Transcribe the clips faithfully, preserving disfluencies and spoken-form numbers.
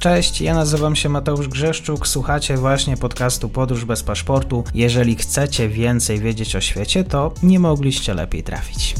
Cześć, ja nazywam się Mateusz Grzeszczuk, słuchacie właśnie podcastu Podróż bez paszportu. Jeżeli chcecie więcej wiedzieć o świecie, to nie mogliście lepiej trafić.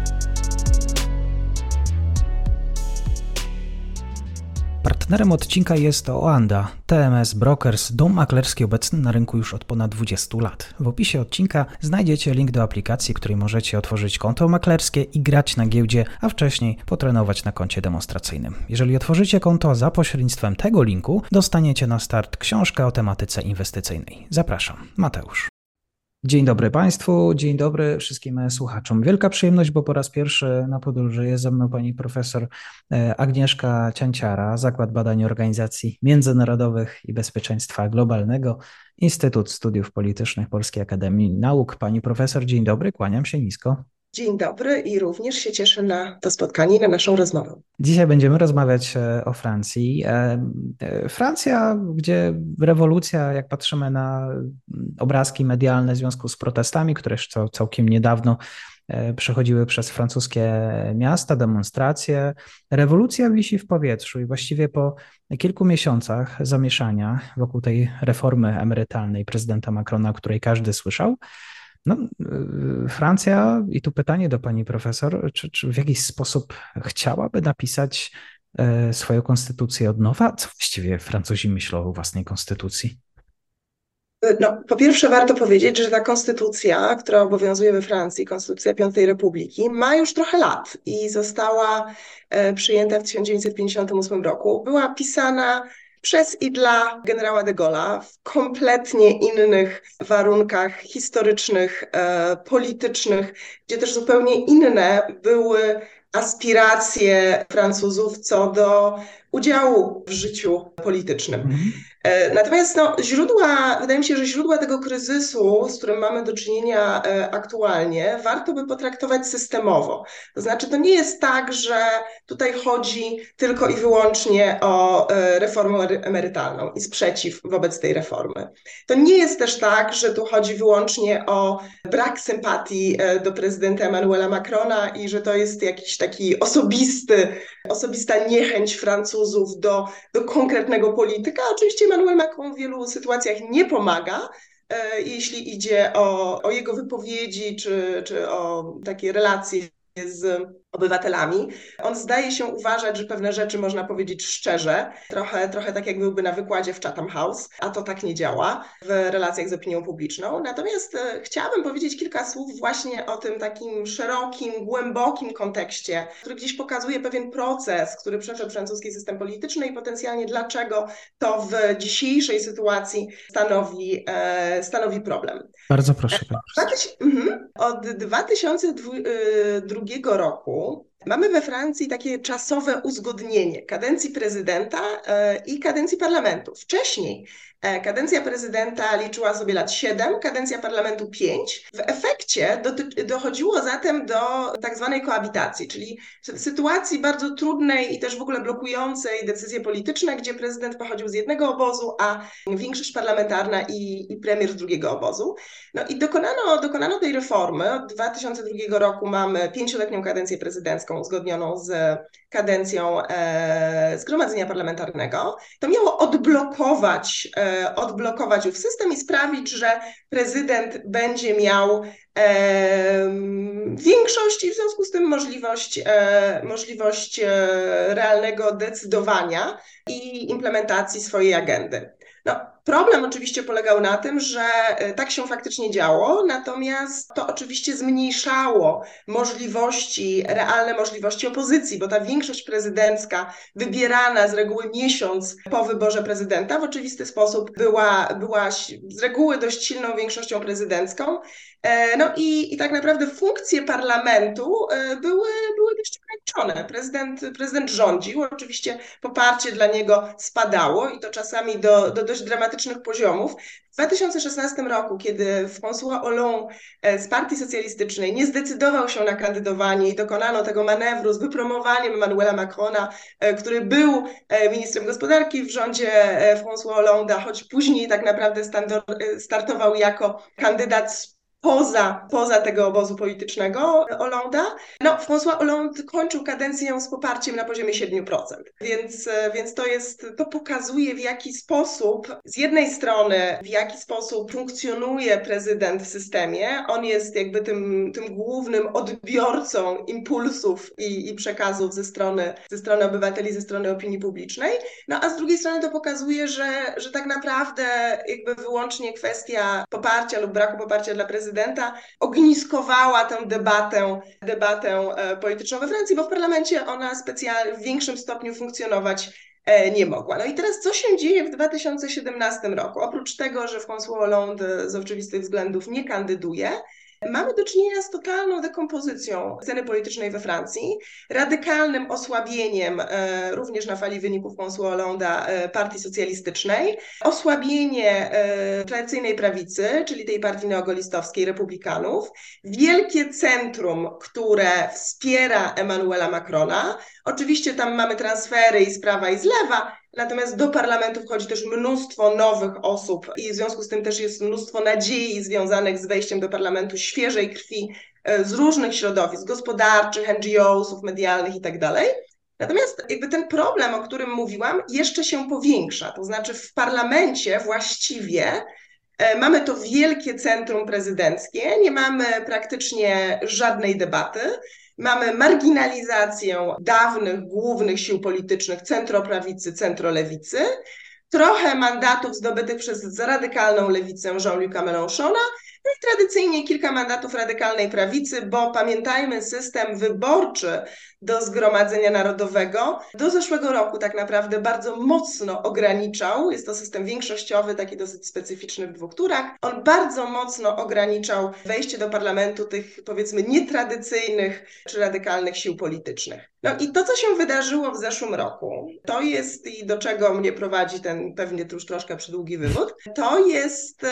Partnerem odcinka jest Oanda, T M S Brokers, dom maklerski obecny na rynku już od ponad dwudziestu lat. W opisie odcinka znajdziecie link do aplikacji, w której możecie otworzyć konto maklerskie i grać na giełdzie, a wcześniej potrenować na koncie demonstracyjnym. Jeżeli otworzycie konto za pośrednictwem tego linku, dostaniecie na start książkę o tematyce inwestycyjnej. Zapraszam, Mateusz. Dzień dobry Państwu, dzień dobry wszystkim słuchaczom. Wielka przyjemność, bo po raz pierwszy na podróży jest ze mną pani profesor Agnieszka Cianciara, Zakład Badań Organizacji Międzynarodowych i Bezpieczeństwa Globalnego, Instytut Studiów Politycznych Polskiej Akademii Nauk. Pani profesor, dzień dobry, kłaniam się nisko. Dzień dobry i również się cieszę na to spotkanie i na naszą rozmowę. Dzisiaj będziemy rozmawiać o Francji. Francja, gdzie rewolucja, jak patrzymy na obrazki medialne w związku z protestami, które jeszcze całkiem niedawno przechodziły przez francuskie miasta, demonstracje. Rewolucja wisi w powietrzu i właściwie po kilku miesiącach zamieszania wokół tej reformy emerytalnej prezydenta Macrona, o której każdy słyszał, No, Francja, i tu pytanie do pani profesor, czy, czy w jakiś sposób chciałaby napisać swoją konstytucję od nowa? Co właściwie Francuzi myślą o własnej konstytucji? No, po pierwsze warto powiedzieć, że ta konstytucja, która obowiązuje we Francji, konstytucja Piątej Republiki, ma już trochę lat i została przyjęta w tysiąc dziewięćset pięćdziesiątym ósmym roku. Była pisana przez i dla generała de Gaulle'a w kompletnie innych warunkach historycznych, e, politycznych, gdzie też zupełnie inne były aspiracje Francuzów co do udziału w życiu politycznym. Mhm. Natomiast no, źródła, wydaje mi się, że źródła tego kryzysu, z którym mamy do czynienia aktualnie, warto by potraktować systemowo. To znaczy, to nie jest tak, że tutaj chodzi tylko i wyłącznie o reformę emerytalną i sprzeciw wobec tej reformy. To nie jest też tak, że tu chodzi wyłącznie o brak sympatii do prezydenta Emmanuela Macrona i że to jest jakiś taki osobisty, osobista niechęć Francuzów do, do konkretnego polityka. Oczywiście Emmanuel Macron w wielu sytuacjach nie pomaga, e, jeśli idzie o, o jego wypowiedzi czy, czy o takie relacje z obywatelami. On zdaje się uważać, że pewne rzeczy można powiedzieć szczerze, trochę, trochę tak jak byłby na wykładzie w Chatham House, a to tak nie działa w relacjach z opinią publiczną. Natomiast e, chciałabym powiedzieć kilka słów właśnie o tym takim szerokim, głębokim kontekście, który gdzieś pokazuje pewien proces, który przeszedł francuski system polityczny i potencjalnie dlaczego to w dzisiejszej sytuacji stanowi, e, stanowi problem. Bardzo proszę. Od dwa tysiące drugiego roku mamy we Francji takie czasowe uzgodnienie kadencji prezydenta i kadencji parlamentu. Wcześniej kadencja prezydenta liczyła sobie lat siedem, kadencja parlamentu pięć. W efekcie do, dochodziło zatem do tak zwanej koabitacji, czyli sytuacji bardzo trudnej i też w ogóle blokującej decyzje polityczne, gdzie prezydent pochodził z jednego obozu, a większość parlamentarna i, i premier z drugiego obozu. No i dokonano, dokonano tej reformy. Od dwa tysiące drugiego roku mamy pięcioletnią kadencję prezydencką uzgodnioną z kadencją e, Zgromadzenia Parlamentarnego. To miało odblokować, e, odblokować ów system i sprawić, że prezydent będzie miał e, większość i w związku z tym możliwość, e, możliwość e, realnego decydowania i implementacji swojej agendy. No, problem oczywiście polegał na tym, że tak się faktycznie działo, natomiast to oczywiście zmniejszało możliwości, realne możliwości opozycji, bo ta większość prezydencka wybierana z reguły miesiąc po wyborze prezydenta w oczywisty sposób była, była z reguły dość silną większością prezydencką. No i, i tak naprawdę funkcje parlamentu były, były dość ograniczone. Prezydent, prezydent rządził, oczywiście poparcie dla niego spadało i to czasami do, do dość dramatycznych poziomów. W dwa tysiące szesnastym roku, kiedy François Hollande z Partii Socjalistycznej nie zdecydował się na kandydowanie i dokonano tego manewru z wypromowaniem Emmanuela Macrona, który był ministrem gospodarki w rządzie François Hollande'a, choć później tak naprawdę startował jako kandydat poza, poza tego obozu politycznego Hollande'a. No, François Hollande kończył kadencję z poparciem na poziomie siedem procent, więc, więc to jest, to pokazuje, w jaki sposób, z jednej strony, w jaki sposób funkcjonuje prezydent w systemie. On jest jakby tym, tym głównym odbiorcą impulsów i, i przekazów ze strony, ze strony obywateli, ze strony opinii publicznej. No a z drugiej strony to pokazuje, że, że tak naprawdę jakby wyłącznie kwestia poparcia lub braku poparcia dla prezydenta ogniskowała tę debatę, debatę polityczną we Francji, bo w parlamencie ona specjalnie w większym stopniu funkcjonować nie mogła. No i teraz co się dzieje w dwa tysiące siedemnastym roku? Oprócz tego, że François Hollande z oczywistych względów nie kandyduje, mamy do czynienia z totalną dekompozycją sceny politycznej we Francji, radykalnym osłabieniem e, również na fali wyników François Hollande'a e, partii socjalistycznej, osłabienie e, tradycyjnej prawicy, czyli tej partii neogolistowskiej republikanów, wielkie centrum, które wspiera Emmanuela Macrona. Oczywiście tam mamy transfery i z prawa i z lewa, natomiast do parlamentu wchodzi też mnóstwo nowych osób i w związku z tym też jest mnóstwo nadziei związanych z wejściem do parlamentu świeżej krwi z różnych środowisk gospodarczych, N G O sów, medialnych i tak dalej. Natomiast jakby ten problem, o którym mówiłam, jeszcze się powiększa. To znaczy w parlamencie właściwie mamy to wielkie centrum prezydenckie, nie mamy praktycznie żadnej debaty. Mamy marginalizację dawnych, głównych sił politycznych centroprawicy, centrolewicy, trochę mandatów zdobytych przez radykalną lewicę Jean-Luca Mélenchona, no i tradycyjnie kilka mandatów radykalnej prawicy, bo pamiętajmy, system wyborczy do Zgromadzenia Narodowego do zeszłego roku tak naprawdę bardzo mocno ograniczał, jest to system większościowy, taki dosyć specyficzny w dwóch turach, on bardzo mocno ograniczał wejście do parlamentu tych, powiedzmy, nietradycyjnych czy radykalnych sił politycznych. No i to, co się wydarzyło w zeszłym roku, to jest, i do czego mnie prowadzi ten pewnie już troszkę przydługi wywód, to jest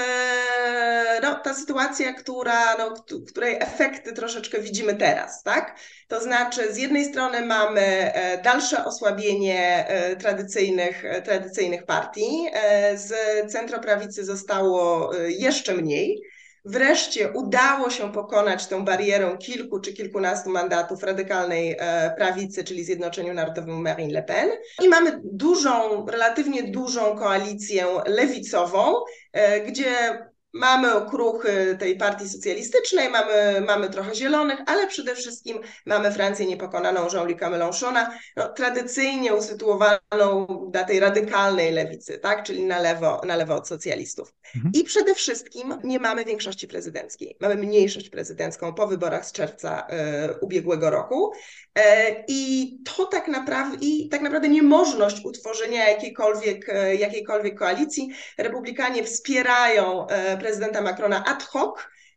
e, no, ta sytuacja, która, no, której efekty troszeczkę widzimy teraz, tak? To znaczy z jednej strony mamy dalsze osłabienie tradycyjnych, tradycyjnych partii, z centroprawicy zostało jeszcze mniej. Wreszcie udało się pokonać tę barierę kilku czy kilkunastu mandatów radykalnej prawicy, czyli Zjednoczeniu Narodowemu Marine Le Pen. I mamy dużą, relatywnie dużą koalicję lewicową, gdzie mamy okruchy tej partii socjalistycznej, mamy, mamy trochę zielonych, ale przede wszystkim mamy Francję niepokonaną Jean-Luca Mélenchona, no, tradycyjnie usytuowaną na tej radykalnej lewicy, tak? Czyli na lewo, na lewo od socjalistów. Mhm. I przede wszystkim nie mamy większości prezydenckiej. Mamy mniejszość prezydencką po wyborach z czerwca y, ubiegłego roku. Y, I to tak naprawdę, i tak naprawdę niemożność utworzenia jakiejkolwiek, y, jakiejkolwiek koalicji. Republikanie wspierają y, prezydenta Macrona ad hoc,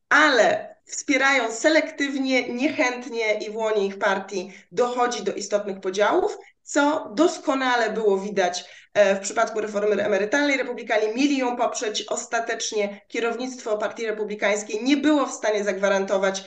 ale wspierają selektywnie, niechętnie i w łonie ich partii dochodzi do istotnych podziałów, co doskonale było widać w przypadku reformy emerytalnej. Republikanie mieli ją poprzeć, ostatecznie kierownictwo Partii Republikańskiej nie było w stanie zagwarantować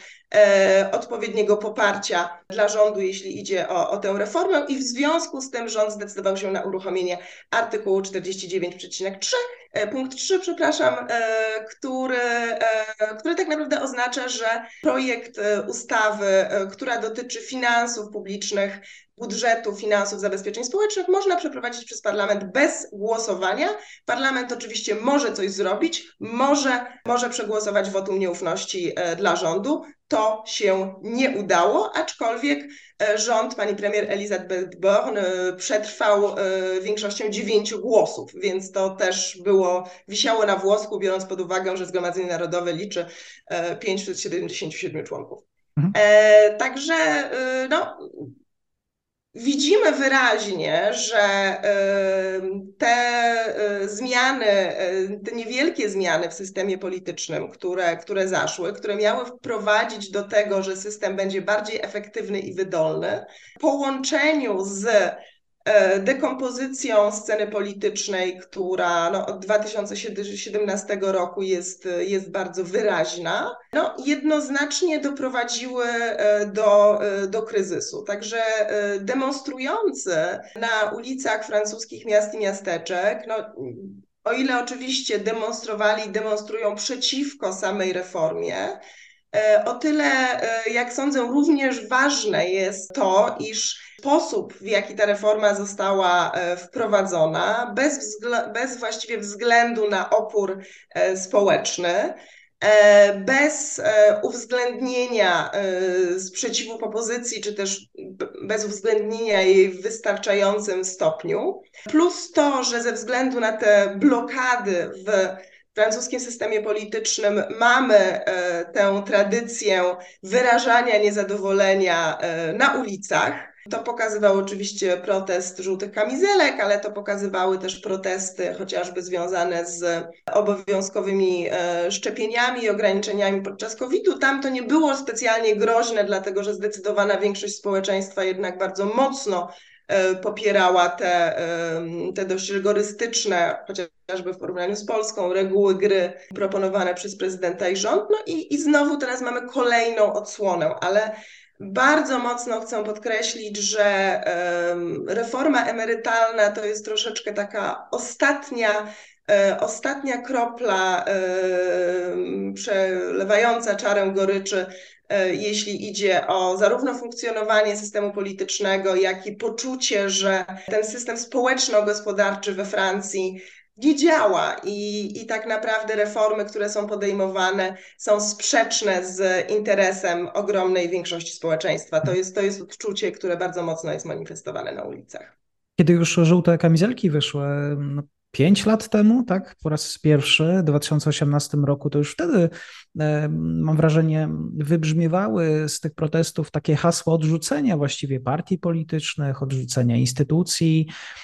e, odpowiedniego poparcia dla rządu, jeśli idzie o, o tę reformę, i w związku z tym rząd zdecydował się na uruchomienie artykułu czterdzieści dziewięć przecinek trzy, e, punkt trzy, przepraszam, e, który, e, który tak naprawdę oznacza, że projekt ustawy, e, która dotyczy finansów publicznych, budżetu, finansów, zabezpieczeń społecznych można przeprowadzić przez parlament bez głosowania. Parlament oczywiście może coś zrobić, może, może przegłosować wotum nieufności dla rządu. To się nie udało, aczkolwiek rząd pani premier Elisabeth Borne przetrwał większością dziewięciu głosów, więc to też było, wisiało na włosku, biorąc pod uwagę, że Zgromadzenie Narodowe liczy pięćset siedemdziesięciu siedmiu członków. Mhm. E, także no, widzimy wyraźnie, że te zmiany, te niewielkie zmiany w systemie politycznym, które, które zaszły, które miały wprowadzić do tego, że system będzie bardziej efektywny i wydolny, w połączeniu z dekompozycją sceny politycznej, która no, od dwa tysiące siedemnastego roku jest, jest bardzo wyraźna, no, jednoznacznie doprowadziły do, do kryzysu. Także demonstrujący na ulicach francuskich miast i miasteczek, no, o ile oczywiście demonstrowali, demonstrują przeciwko samej reformie, o tyle, jak sądzę, również ważne jest to, iż sposób, w jaki ta reforma została wprowadzona, bez, wzgl- bez właściwie względu na opór społeczny, bez uwzględnienia sprzeciwu opozycji, czy też bez uwzględnienia jej w wystarczającym stopniu, plus to, że ze względu na te blokady w francuskim systemie politycznym mamy tę tradycję wyrażania niezadowolenia na ulicach. To pokazywał oczywiście protest żółtych kamizelek, ale to pokazywały też protesty chociażby związane z obowiązkowymi szczepieniami i ograniczeniami podczas kowida. Tam to nie było specjalnie groźne, dlatego że zdecydowana większość społeczeństwa jednak bardzo mocno popierała te, te dość rygorystyczne, chociażby w porównaniu z Polską, reguły gry proponowane przez prezydenta i rząd. No i, i znowu teraz mamy kolejną odsłonę, ale bardzo mocno chcę podkreślić, że reforma emerytalna to jest troszeczkę taka ostatnia, ostatnia kropla przelewająca czarę goryczy, jeśli idzie o zarówno funkcjonowanie systemu politycznego, jak i poczucie, że ten system społeczno-gospodarczy we Francji nie działa i, i tak naprawdę reformy, które są podejmowane, są sprzeczne z interesem ogromnej większości społeczeństwa. To jest, to jest odczucie, które bardzo mocno jest manifestowane na ulicach. Kiedy już żółte kamizelki wyszły, no, pięć lat temu, tak, po raz pierwszy, w dwa tysiące osiemnastym roku, to już wtedy, e, mam wrażenie, wybrzmiewały z tych protestów takie hasła odrzucenia właściwie partii politycznych, odrzucenia instytucji.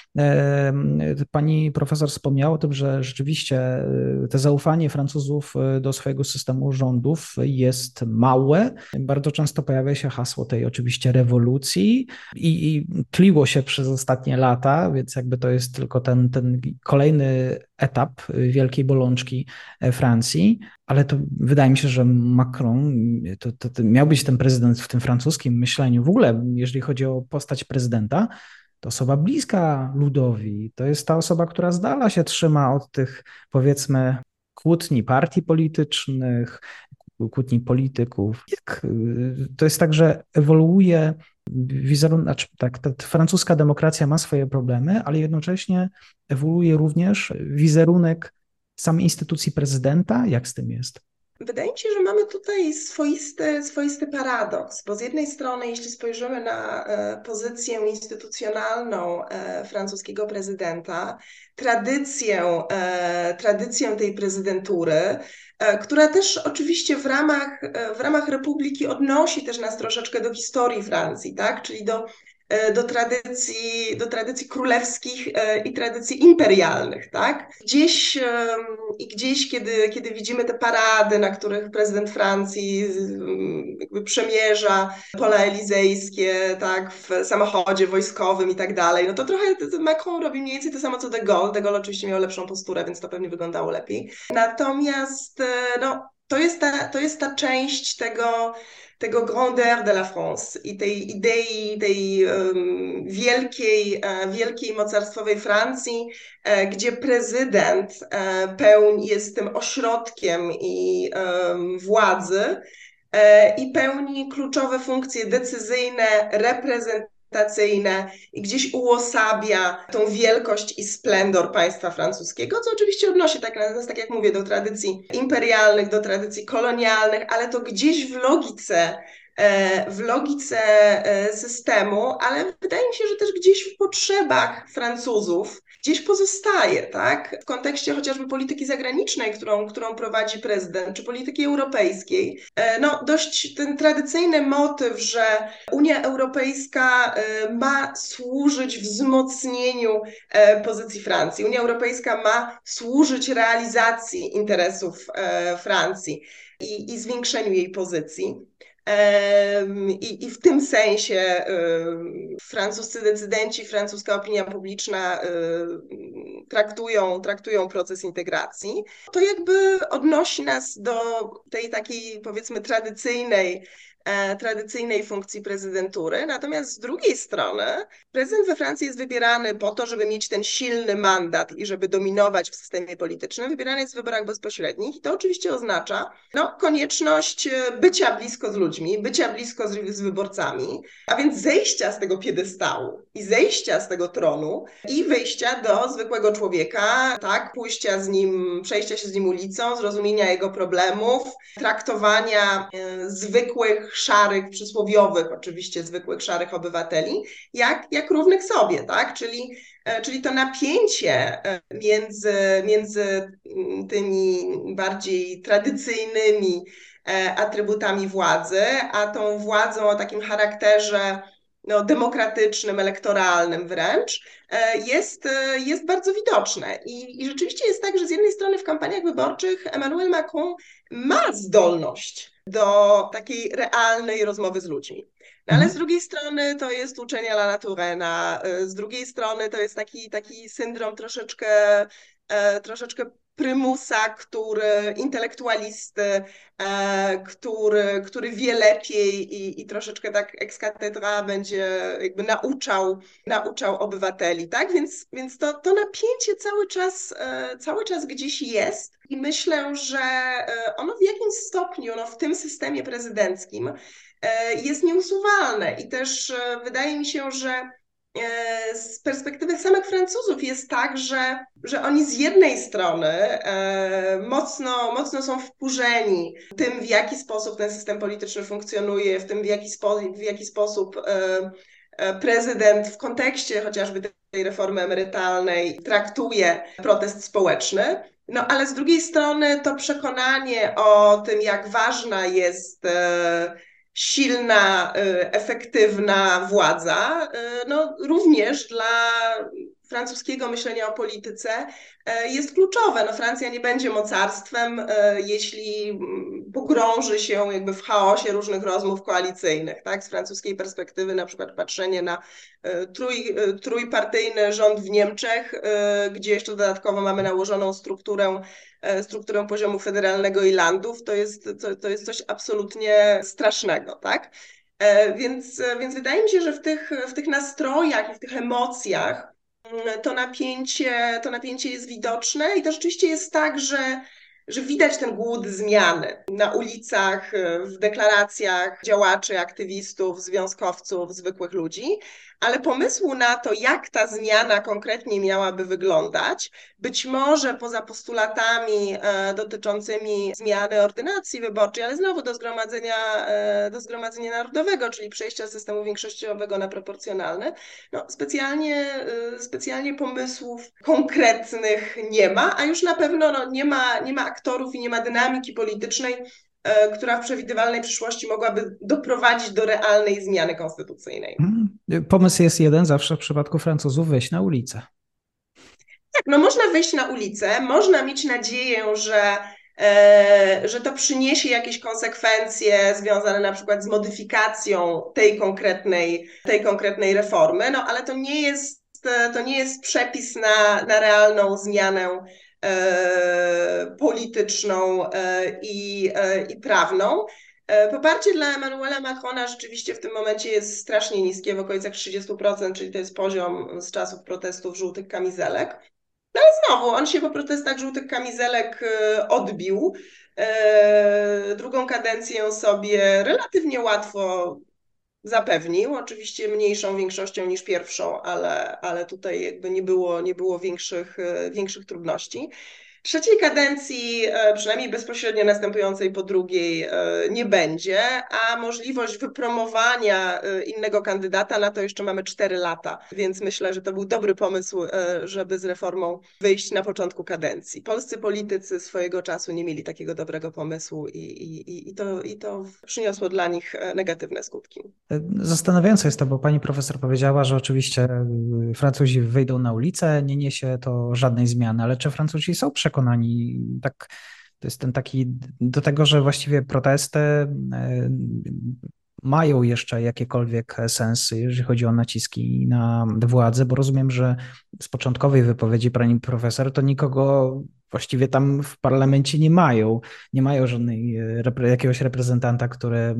E, pani profesor wspomniała o tym, że rzeczywiście to zaufanie Francuzów do swojego systemu rządów jest małe. Bardzo często pojawia się hasło tej oczywiście rewolucji i, i tliło się przez ostatnie lata, więc jakby to jest tylko ten, ten kolejny etap wielkiej bolączki Francji, ale to wydaje mi się, że Macron to, to, to miał być ten prezydent w tym francuskim myśleniu. W ogóle, jeżeli chodzi o postać prezydenta, to osoba bliska ludowi, to jest ta osoba, która z dala się trzyma od tych, powiedzmy, kłótni partii politycznych, kłótni polityków. Jak, to jest tak, że ewoluuje wizerunek, znaczy tak, ta francuska demokracja ma swoje problemy, ale jednocześnie ewoluuje również wizerunek samej instytucji prezydenta. Jak z tym jest? Wydaje mi się, że mamy tutaj swoisty, swoisty paradoks, bo z jednej strony, jeśli spojrzymy na pozycję instytucjonalną francuskiego prezydenta, tradycję, tradycję tej prezydentury, która też oczywiście w ramach, w ramach Republiki odnosi też nas troszeczkę do historii Francji, tak? Czyli do do tradycji, do tradycji królewskich i tradycji imperialnych, tak? Gdzieś i gdzieś, kiedy, kiedy widzimy te parady, na których prezydent Francji jakby przemierza pola elizejskie, tak, w samochodzie wojskowym i tak dalej, no to trochę Macron robi mniej więcej to samo co de Gaulle. De Gaulle oczywiście miał lepszą posturę, więc to pewnie wyglądało lepiej. Natomiast no, to jest ta, to jest ta część tego tego grandeur de la France i tej idei, tej um, wielkiej, uh, wielkiej mocarstwowej Francji, uh, gdzie prezydent uh, pełni, jest tym ośrodkiem i um, władzy uh, i pełni kluczowe funkcje decyzyjne, reprezentacyjne, i gdzieś uosabia tą wielkość i splendor państwa francuskiego, co oczywiście odnosi, tak, tak jak mówię, do tradycji imperialnych, do tradycji kolonialnych, ale to gdzieś w logice, w logice systemu, ale wydaje mi się, że też gdzieś w potrzebach Francuzów gdzieś pozostaje, tak? W kontekście chociażby polityki zagranicznej, którą, którą prowadzi prezydent, czy polityki europejskiej. No dość ten tradycyjny motyw, że Unia Europejska ma służyć wzmocnieniu pozycji Francji. Unia Europejska ma służyć realizacji interesów Francji i, i zwiększeniu jej pozycji. I, I w tym sensie francuscy decydenci, francuska opinia publiczna traktują, traktują proces integracji. To jakby odnosi nas do tej takiej, powiedzmy, tradycyjnej e, tradycyjnej funkcji prezydentury. Natomiast z drugiej strony prezydent we Francji jest wybierany po to, żeby mieć ten silny mandat i żeby dominować w systemie politycznym. Wybierany jest w wyborach bezpośrednich i to oczywiście oznacza no, konieczność bycia blisko z ludźmi, bycia blisko z, z wyborcami, a więc zejścia z tego piedestału i zejścia z tego tronu i wyjścia do zwykłego człowieka, tak, pójścia z nim, przejścia się z nim ulicą, zrozumienia jego problemów, traktowania e, zwykłych, szarych, przysłowiowych, oczywiście zwykłych, szarych obywateli, jak, jak równych sobie, tak, czyli, e, czyli to napięcie e, między, między tymi bardziej tradycyjnymi e, atrybutami władzy, a tą władzą o takim charakterze no, demokratycznym, elektoralnym wręcz, jest, jest bardzo widoczne. I, I rzeczywiście jest tak, że z jednej strony w kampaniach wyborczych Emmanuel Macron ma zdolność do takiej realnej rozmowy z ludźmi. No, ale z drugiej strony to jest uczenie à la Turena, z drugiej strony to jest taki, taki syndrom troszeczkę, troszeczkę prymusa, który, intelektualisty, e, który, który wie lepiej i, i troszeczkę tak ex cathedra będzie jakby nauczał, nauczał obywateli, tak? Więc, więc to, to napięcie cały czas, e, cały czas gdzieś jest i myślę, że ono w jakimś stopniu no, w tym systemie prezydenckim e, jest nieusuwalne i też e, wydaje mi się, że z perspektywy samych Francuzów jest tak, że, że oni z jednej strony e, mocno, mocno są wkurzeni tym, w jaki sposób ten system polityczny funkcjonuje, w tym, w jaki, spo, w jaki sposób e, prezydent w kontekście chociażby tej reformy emerytalnej traktuje protest społeczny. No ale z drugiej strony to przekonanie o tym, jak ważna jest e, silna, efektywna władza, no również dla francuskiego myślenia o polityce jest kluczowe. No, Francja nie będzie mocarstwem, jeśli pogrąży się jakby w chaosie różnych rozmów koalicyjnych. Tak? Z francuskiej perspektywy na przykład patrzenie na trój, trójpartyjny rząd w Niemczech, gdzie jeszcze dodatkowo mamy nałożoną strukturę strukturę poziomu federalnego i landów, to jest, to, to jest coś absolutnie strasznego, tak? Więc, więc wydaje mi się, że w tych, w tych nastrojach i w tych emocjach to napięcie, to napięcie jest widoczne i to rzeczywiście jest tak, że, że widać ten głód zmiany na ulicach, w deklaracjach działaczy, aktywistów, związkowców, zwykłych ludzi, ale pomysłu na to, jak ta zmiana konkretnie miałaby wyglądać, być może poza postulatami e, dotyczącymi zmiany ordynacji wyborczej, ale znowu do zgromadzenia, e, do zgromadzenia narodowego, czyli przejścia z systemu większościowego na proporcjonalny, no, specjalnie, e, specjalnie pomysłów konkretnych nie ma, a już na pewno no, nie ma, nie ma aktorów i nie ma dynamiki politycznej, która w przewidywalnej przyszłości mogłaby doprowadzić do realnej zmiany konstytucyjnej. Pomysł jest jeden zawsze w przypadku Francuzów: wyjść na ulicę. Tak, no można wyjść na ulicę, można mieć nadzieję, że, e, że to przyniesie jakieś konsekwencje związane na przykład z modyfikacją tej konkretnej, tej konkretnej reformy, no ale to nie jest, to nie jest przepis na, na realną zmianę polityczną i, i prawną. Poparcie dla Emmanuela Macrona rzeczywiście w tym momencie jest strasznie niskie, w okolicach trzydzieści procent, czyli to jest poziom z czasów protestów żółtych kamizelek. No ale znowu, on się po protestach żółtych kamizelek odbił. Drugą kadencję sobie relatywnie łatwo zapewnił, oczywiście mniejszą większością niż pierwszą, ale, ale tutaj jakby nie było, nie było większych, większych trudności. Trzeciej kadencji, przynajmniej bezpośrednio następującej po drugiej, nie będzie, a możliwość wypromowania innego kandydata na to jeszcze mamy cztery lata, więc myślę, że to był dobry pomysł, żeby z reformą wyjść na początku kadencji. Polscy politycy swojego czasu nie mieli takiego dobrego pomysłu i, i, i, to, i to przyniosło dla nich negatywne skutki. Zastanawiające jest to, bo pani profesor powiedziała, że oczywiście Francuzi wyjdą na ulicę, nie niesie to żadnej zmiany, ale czy Francuzi są przekonani, tak, to jest ten taki do tego, że właściwie protesty mają jeszcze jakiekolwiek sensy, jeżeli chodzi o naciski na władzę, bo rozumiem, że z początkowej wypowiedzi pani profesor to nikogo właściwie tam w parlamencie nie mają, nie mają żadnej, jakiegoś reprezentanta, który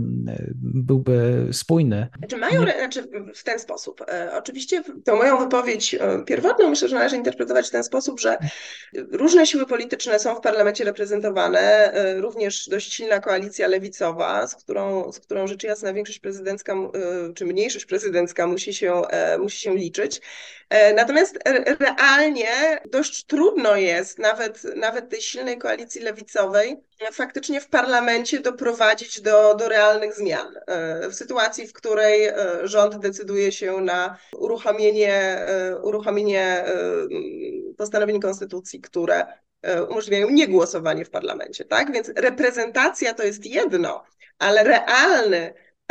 byłby spójny. Znaczy mają, nie... znaczy w ten sposób. E, oczywiście tę moją wypowiedź e, pierwotną myślę, że należy interpretować w ten sposób, że różne siły polityczne są w parlamencie reprezentowane, e, również dość silna koalicja lewicowa, z którą, z którą rzecz jasna większość prezydencka, e, czy mniejszość prezydencka musi się, e, musi się liczyć. E, natomiast re, realnie dość trudno jest nawet, nawet tej silnej koalicji lewicowej faktycznie w parlamencie doprowadzić do, do realnych zmian. E, w sytuacji, w której rząd decyduje się na uruchomienie, uruchomienie postanowień konstytucji, które umożliwiają niegłosowanie w parlamencie, tak? Więc reprezentacja to jest jedno, ale realny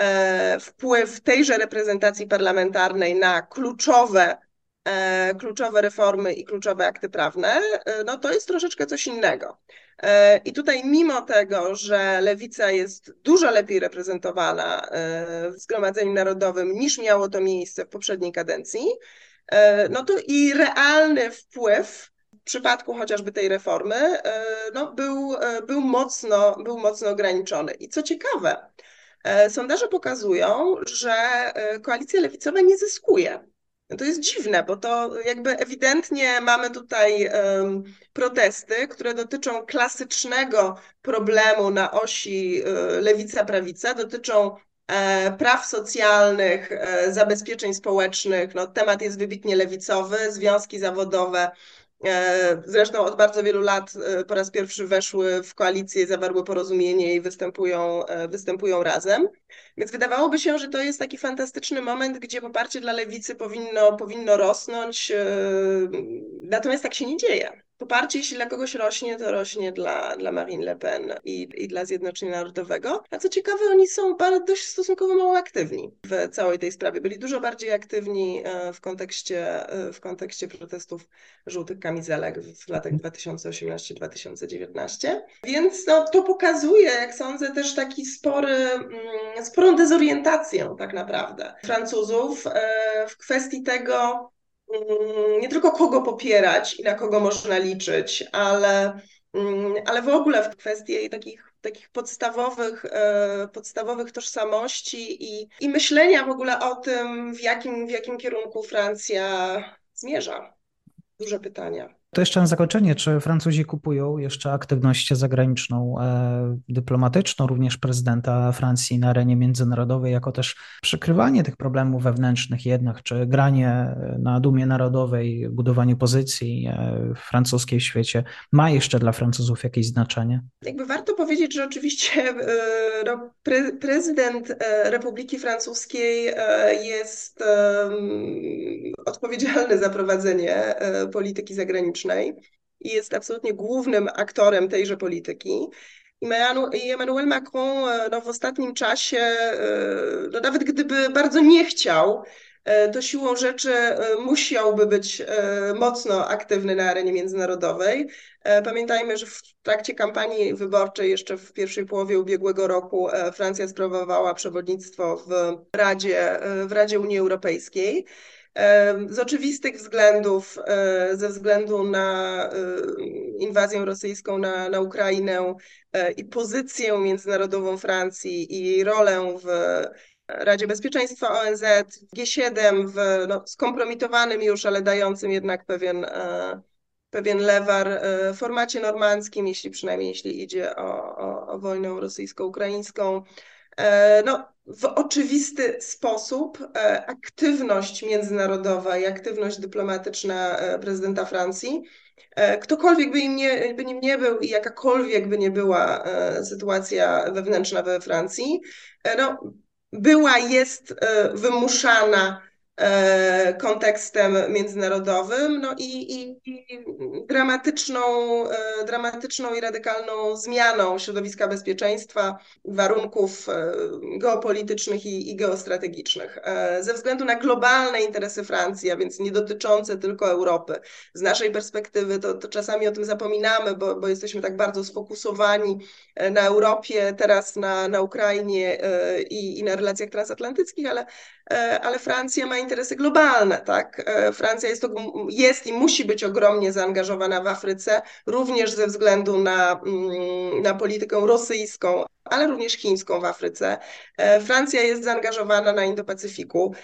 wpływ tejże reprezentacji parlamentarnej na kluczowe, kluczowe reformy i kluczowe akty prawne, no to jest troszeczkę coś innego. I tutaj mimo tego, że lewica jest dużo lepiej reprezentowana w Zgromadzeniu Narodowym niż miało to miejsce w poprzedniej kadencji, no to i realny wpływ w przypadku chociażby tej reformy no był, był, mocno, był mocno ograniczony. I co ciekawe, sondaże pokazują, że koalicja lewicowa nie zyskuje. To jest dziwne, bo to jakby ewidentnie mamy tutaj um, protesty, które dotyczą klasycznego problemu na osi y, lewica-prawica, dotyczą e, praw socjalnych, e, zabezpieczeń społecznych. No, temat jest wybitnie lewicowy, związki zawodowe. Zresztą od bardzo wielu lat po raz pierwszy weszły w koalicję, zawarły porozumienie i występują, występują razem. Więc wydawałoby się, że to jest taki fantastyczny moment, gdzie poparcie dla lewicy powinno, powinno rosnąć, natomiast tak się nie dzieje. Poparcie, jeśli dla kogoś rośnie, to rośnie dla, dla Marine Le Pen i, i dla Zjednoczenia Narodowego. A co ciekawe, oni są dość stosunkowo mało aktywni w całej tej sprawie. Byli dużo bardziej aktywni w kontekście, w kontekście protestów żółtych kamizelek w latach dwa tysiące osiemnastym do dwa tysiące dziewiętnastego. Więc no, to pokazuje, jak sądzę, też taki spory, sporą dezorientację tak naprawdę Francuzów w kwestii tego, nie tylko kogo popierać i na kogo można liczyć, ale, ale w ogóle w kwestii takich, takich podstawowych, podstawowych tożsamości i, i myślenia w ogóle o tym, w jakim, w jakim kierunku Francja zmierza. Duże pytania. To jeszcze na zakończenie, czy Francuzi kupują jeszcze aktywność zagraniczną, e, dyplomatyczną, również prezydenta Francji na arenie międzynarodowej, jako też przykrywanie tych problemów wewnętrznych jednak, czy granie na dumie narodowej, budowanie pozycji e, francuskiej w świecie ma jeszcze dla Francuzów jakieś znaczenie? Jakby warto powiedzieć, że oczywiście e, no, pre, prezydent e, Republiki Francuskiej e, jest e, odpowiedzialny za prowadzenie e, polityki zagranicznej i jest absolutnie głównym aktorem tejże polityki. I Emmanuel Macron no, w ostatnim czasie, no, nawet gdyby bardzo nie chciał, to siłą rzeczy musiałby być mocno aktywny na arenie międzynarodowej. Pamiętajmy, że w trakcie kampanii wyborczej jeszcze w pierwszej połowie ubiegłego roku Francja sprawowała przewodnictwo w Radzie, w Radzie Unii Europejskiej. Z oczywistych względów, ze względu na inwazję rosyjską na, na Ukrainę i pozycję międzynarodową Francji i jej rolę w Radzie Bezpieczeństwa O N Z, G siedem, w no, skompromitowanym już, ale dającym jednak pewien, pewien lewar w formacie normandzkim, jeśli przynajmniej jeśli idzie o, o, o wojnę rosyjsko-ukraińską. No, w oczywisty sposób aktywność międzynarodowa i aktywność dyplomatyczna prezydenta Francji, ktokolwiek by, im nie, by nim nie był i jakakolwiek by nie była sytuacja wewnętrzna we Francji, no, była, jest wymuszana kontekstem międzynarodowym, no i, i, i dramatyczną, dramatyczną i radykalną zmianą środowiska bezpieczeństwa, warunków geopolitycznych i, i geostrategicznych. Ze względu na globalne interesy Francji, a więc nie dotyczące tylko Europy. Z naszej perspektywy to, to czasami o tym zapominamy, bo, bo jesteśmy tak bardzo sfokusowani na Europie, teraz na, na Ukrainie i, i na relacjach transatlantyckich, ale ale Francja ma interesy globalne, tak? Francja jest, jest i musi być ogromnie zaangażowana w Afryce, również ze względu na, na politykę rosyjską, ale również chińską w Afryce. Francja jest zaangażowana na Indo-Pacyfiku.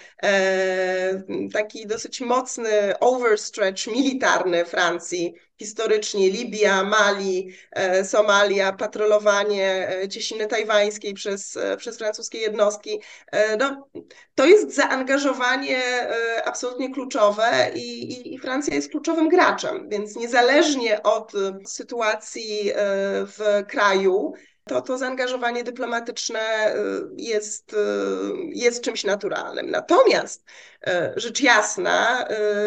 Taki dosyć mocny overstretch militarny Francji, historycznie Libia, Mali, Somalia, patrolowanie cieśniny tajwańskiej przez, przez francuskie jednostki. No, to jest zaangażowanie absolutnie kluczowe i, i, i Francja jest kluczowym graczem, więc niezależnie od sytuacji w kraju, to to zaangażowanie dyplomatyczne jest, jest czymś naturalnym. Natomiast rzecz jasna,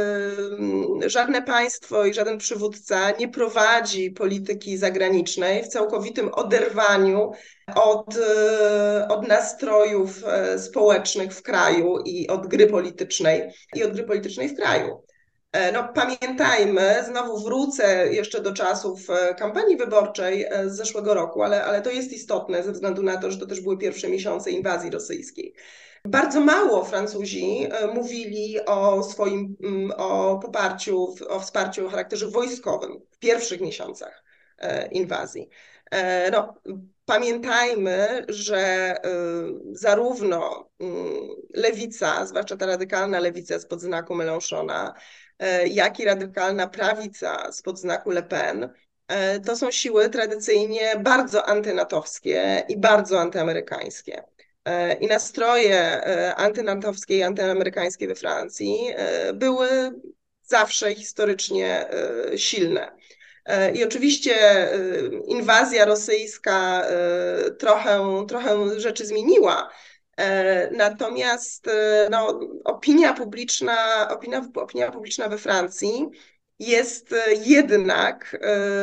żadne państwo i żaden przywódca nie prowadzi polityki zagranicznej w całkowitym oderwaniu od, od nastrojów społecznych w kraju i od gry politycznej i od gry politycznej w kraju. No, pamiętajmy, znowu wrócę jeszcze do czasów kampanii wyborczej z zeszłego roku, ale, ale to jest istotne ze względu na to, że to też były pierwsze miesiące inwazji rosyjskiej. Bardzo mało Francuzi mówili o swoim, o poparciu, o wsparciu o charakterze wojskowym w pierwszych miesiącach inwazji. No, pamiętajmy, że zarówno lewica, zwłaszcza ta radykalna lewica spod znaku Mélenchona, jak i radykalna prawica spod znaku Le Pen, to są siły tradycyjnie bardzo antynatowskie i bardzo antyamerykańskie. I nastroje antynatowskie i antyamerykańskie we Francji były zawsze historycznie silne. I oczywiście inwazja rosyjska trochę, trochę rzeczy zmieniła, natomiast no, opinia publiczna, opinia, opinia publiczna we Francji jest jednak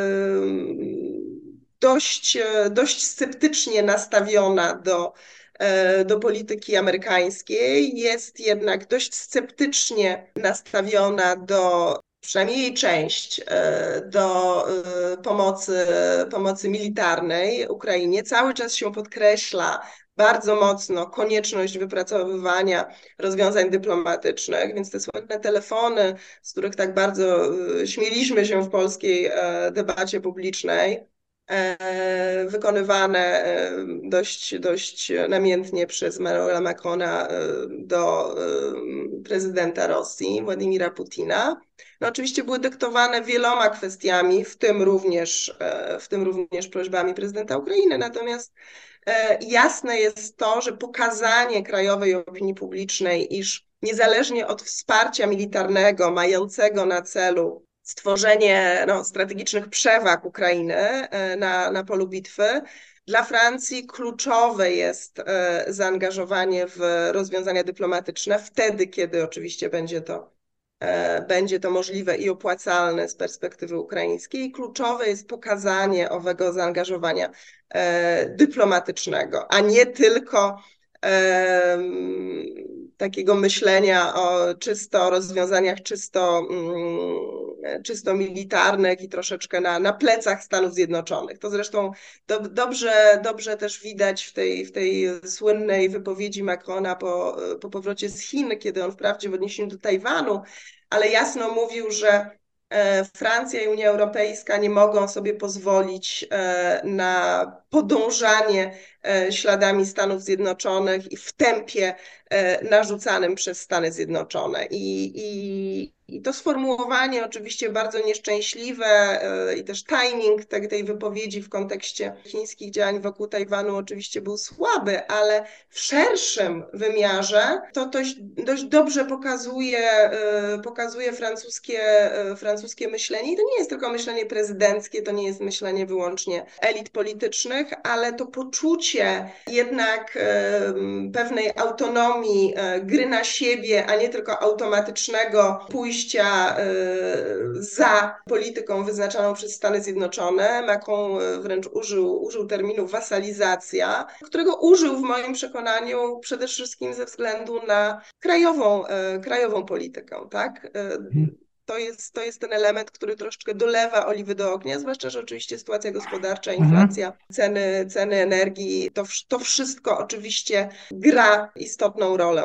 dość, dość sceptycznie nastawiona do, do polityki amerykańskiej, jest jednak dość sceptycznie nastawiona do, przynajmniej jej część, do pomocy, pomocy militarnej Ukrainie. Cały czas się podkreśla bardzo mocno konieczność wypracowywania rozwiązań dyplomatycznych, więc te słynne telefony, z których tak bardzo śmieliśmy się w polskiej debacie publicznej, wykonywane dość, dość namiętnie przez Emmanuela Macrona do prezydenta Rosji, Władimira Putina. No oczywiście były dyktowane wieloma kwestiami, w tym również, w tym również prośbami prezydenta Ukrainy, natomiast jasne jest to, że pokazanie krajowej opinii publicznej, iż niezależnie od wsparcia militarnego mającego na celu stworzenie no, strategicznych przewag Ukrainy na, na polu bitwy, dla Francji kluczowe jest zaangażowanie w rozwiązania dyplomatyczne wtedy, kiedy oczywiście będzie to, będzie to możliwe i opłacalne z perspektywy ukraińskiej. Kluczowe jest pokazanie owego zaangażowania dyplomatycznego, a nie tylko takiego myślenia o czysto rozwiązaniach czysto, czysto militarnych i troszeczkę na, na plecach Stanów Zjednoczonych. To zresztą do, dobrze, dobrze też widać w tej, w tej słynnej wypowiedzi Macrona po, po powrocie z Chin, kiedy on wprawdzie w odniesieniu do Tajwanu, ale jasno mówił, że Francja i Unia Europejska nie mogą sobie pozwolić na podążanie śladami Stanów Zjednoczonych i w tempie narzucanym przez Stany Zjednoczone. I, i, i to sformułowanie oczywiście bardzo nieszczęśliwe i też timing tej, tej wypowiedzi w kontekście chińskich działań wokół Tajwanu oczywiście był słaby, ale w szerszym wymiarze to dość, dość dobrze pokazuje, pokazuje francuskie, francuskie myślenie. I to nie jest tylko myślenie prezydenckie, to nie jest myślenie wyłącznie elit politycznych, ale to poczucie jednak pewnej autonomii, gry na siebie, a nie tylko automatycznego pójścia za polityką wyznaczaną przez Stany Zjednoczone. Macron wręcz użył, użył terminu wasalizacja, którego użył w moim przekonaniu przede wszystkim ze względu na krajową, krajową politykę, tak? To jest, to jest ten element, który troszeczkę dolewa oliwy do ognia, zwłaszcza, że oczywiście sytuacja gospodarcza, inflacja, mhm. ceny, ceny energii, to, to wszystko oczywiście gra istotną rolę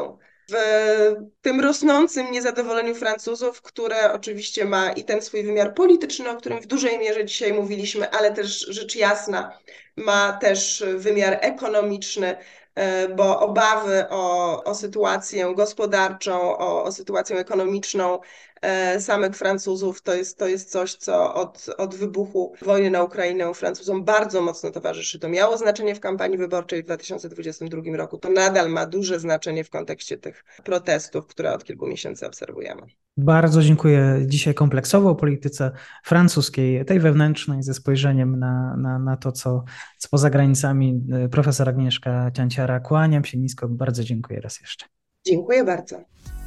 w tym rosnącym niezadowoleniu Francuzów, które oczywiście ma i ten swój wymiar polityczny, o którym w dużej mierze dzisiaj mówiliśmy, ale też rzecz jasna ma też wymiar ekonomiczny, bo obawy o, o sytuację gospodarczą, o, o sytuację ekonomiczną samych Francuzów to jest, to jest coś, co od, od wybuchu wojny na Ukrainę Francuzom bardzo mocno towarzyszy. To miało znaczenie w kampanii wyborczej w dwa tysiące dwudziestym drugim roku. To nadal ma duże znaczenie w kontekście tych protestów, które od kilku miesięcy obserwujemy. Bardzo dziękuję dzisiaj kompleksowo o polityce francuskiej, tej wewnętrznej, ze spojrzeniem na, na, na to, co, co poza granicami. Profesor Agnieszka Cianciara, kłaniam się nisko, bardzo dziękuję raz jeszcze. Dziękuję bardzo.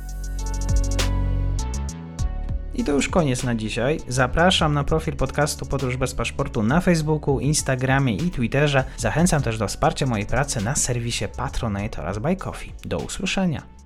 I to już koniec na dzisiaj. Zapraszam na profil podcastu Podróż bez paszportu na Facebooku, Instagramie i Twitterze. Zachęcam też do wsparcia mojej pracy na serwisie Patronite oraz Buy Coffee. Do usłyszenia.